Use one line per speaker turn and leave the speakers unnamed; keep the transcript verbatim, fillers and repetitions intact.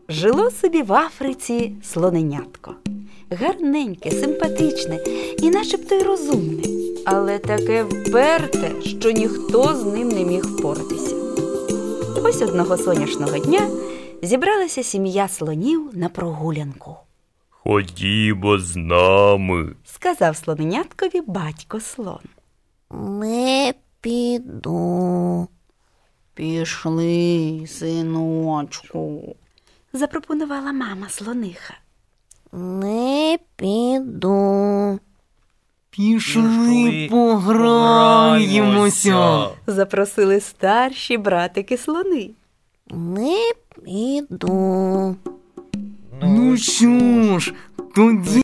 Жило собі в Африці слоненятко. Гарненьке, симпатичне і начебто й розумне, але таке вперте, що ніхто з ним не міг впоратися. Ось одного сонячного дня зібралася сім'я слонів на прогулянку.
«Ходімо з нами», –
сказав слоненяткові батько слон.
«Не піду».
«Пішли, синочку», – запропонувала мама слониха.
«Не піду».
«Пішли, пограємося»,
– запросили старші братики слони.
«Не піду».
«Ну що ж, тоді